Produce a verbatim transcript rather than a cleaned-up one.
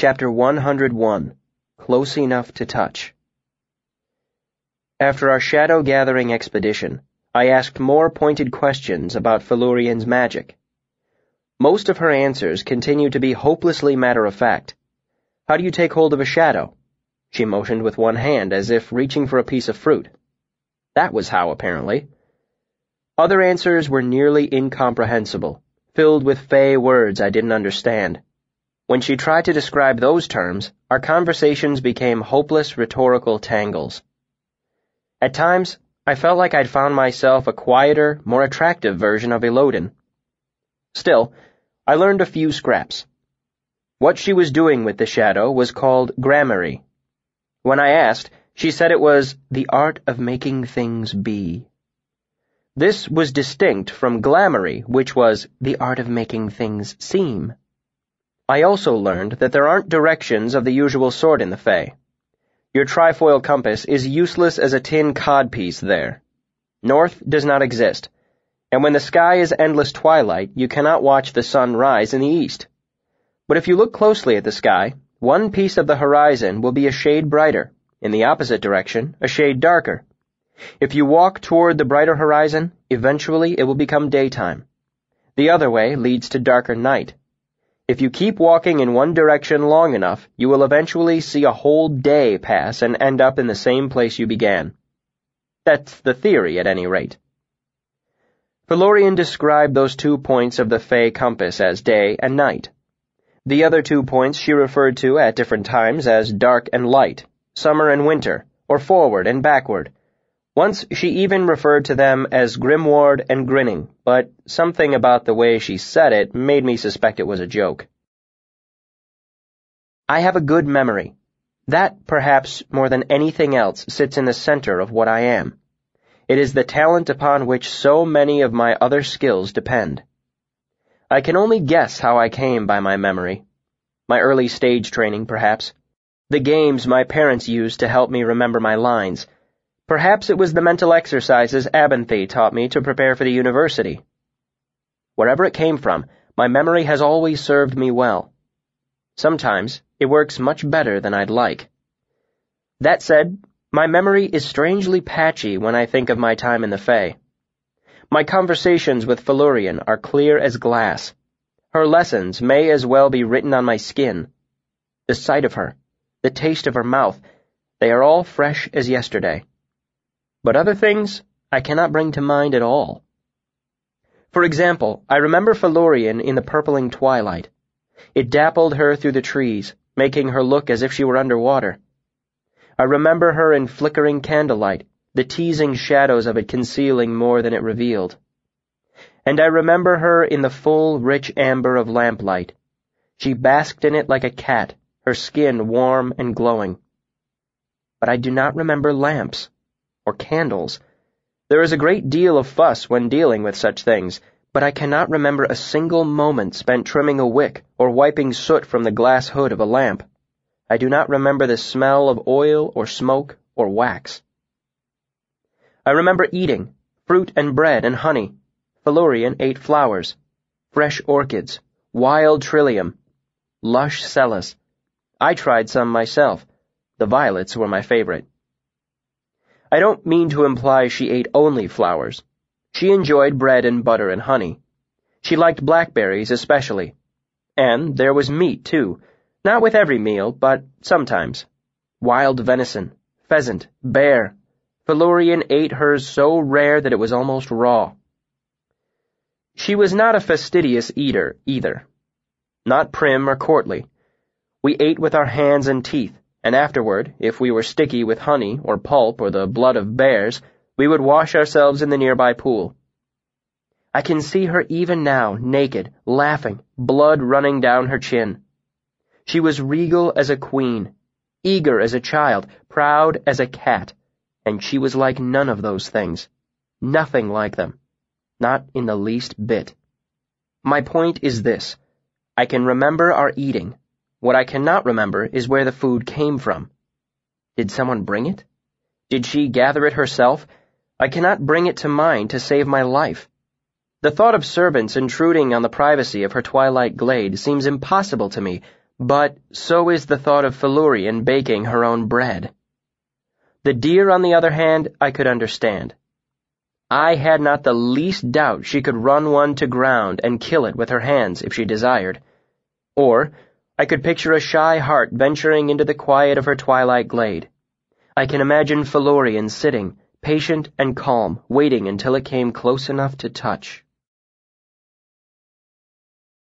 Chapter one hundred one, Close Enough to Touch. After our shadow-gathering expedition, I asked more pointed questions about Felurian's magic. Most of her answers continued to be hopelessly matter-of-fact. How do you take hold of a shadow? She motioned with one hand as if reaching for a piece of fruit. That was how, apparently. Other answers were nearly incomprehensible, filled with fey words I didn't understand. When she tried to describe those terms, our conversations became hopeless rhetorical tangles. At times, I felt like I'd found myself a quieter, more attractive version of Elodin. Still, I learned a few scraps. What she was doing with the shadow was called gramarye. When I asked, she said it was the art of making things be. This was distinct from glamory, which was the art of making things seem. I also learned that there aren't directions of the usual sort in the Fae. Your trifoil compass is useless as a tin codpiece there. North does not exist, and when the sky is endless twilight, you cannot watch the sun rise in the east. But if you look closely at the sky, one piece of the horizon will be a shade brighter, in the opposite direction, a shade darker. If you walk toward the brighter horizon, eventually it will become daytime. The other way leads to darker night. If you keep walking in one direction long enough, you will eventually see a whole day pass and end up in the same place you began. That's the theory, at any rate. Felurian described those two points of the Fae compass as day and night. The other two points she referred to at different times as dark and light, summer and winter, or forward and backward. Once she even referred to them as Grimward and Grinning, but something about the way she said it made me suspect it was a joke. I have a good memory. That, perhaps more than anything else, sits in the center of what I am. It is the talent upon which so many of my other skills depend. I can only guess how I came by my memory. My early stage training, perhaps. The games my parents used to help me remember my lines. Perhaps it was the mental exercises Abinthy taught me to prepare for the university. Wherever it came from, my memory has always served me well. Sometimes it works much better than I'd like. That said, my memory is strangely patchy when I think of my time in the Fae. My conversations with Felurian are clear as glass. Her lessons may as well be written on my skin. The sight of her, the taste of her mouth, they are all fresh as yesterday. But other things I cannot bring to mind at all. For example, I remember Felurian in the purpling twilight. It dappled her through the trees, making her look as if she were underwater. I remember her in flickering candlelight, the teasing shadows of it concealing more than it revealed. And I remember her in the full, rich amber of lamplight. She basked in it like a cat, her skin warm and glowing. But I do not remember lamps. Or candles. There is a great deal of fuss when dealing with such things, but I cannot remember a single moment spent trimming a wick or wiping soot from the glass hood of a lamp. I do not remember the smell of oil or smoke or wax. I remember eating, fruit and bread and honey. Felurian ate flowers, fresh orchids, wild trillium, lush celis. I tried some myself. The violets were my favorite. I don't mean to imply she ate only flowers. She enjoyed bread and butter and honey. She liked blackberries especially. And there was meat, too. Not with every meal, but sometimes. Wild venison, pheasant, bear. Felurian ate hers so rare that it was almost raw. She was not a fastidious eater, either. Not prim or courtly. We ate with our hands and teeth. And afterward, if we were sticky with honey or pulp or the blood of bears, we would wash ourselves in the nearby pool. I can see her even now, naked, laughing, blood running down her chin. She was regal as a queen, eager as a child, proud as a cat, and she was like none of those things. Nothing like them. Not in the least bit. My point is this. I can remember our eating. What I cannot remember is where the food came from. Did someone bring it? Did she gather it herself? I cannot bring it to mind to save my life. The thought of servants intruding on the privacy of her twilight glade seems impossible to me, But so is the thought of Felurian baking her own bread. The deer, on the other hand, I could understand. I had not the least doubt she could run one to ground and kill it with her hands if she desired. Or I could picture a shy hart venturing into the quiet of her twilight glade. I can imagine Felurian sitting, patient and calm, waiting until it came close enough to touch.